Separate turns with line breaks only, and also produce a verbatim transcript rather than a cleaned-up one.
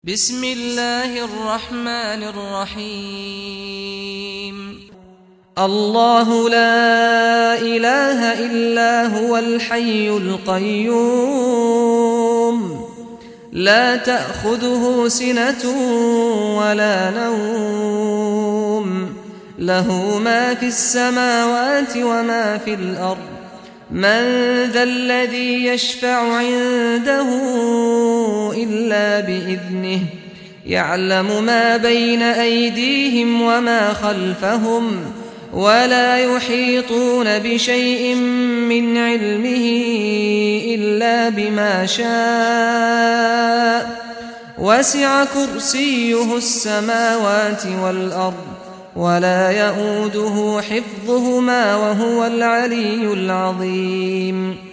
بسم الله الرحمن الرحيم الله لا إله إلا هو الحي القيوم لا تأخذه سنة ولا نوم له ما في السماوات وما في الأرض من ذا الذي يشفع عنده إلا بإذنه يعلم ما بين أيديهم وما خلفهم ولا يحيطون بشيء من علمه إلا بما شاء وسع كرسيه السماوات والأرض ولا يؤوده حفظهما وهو العلي العظيم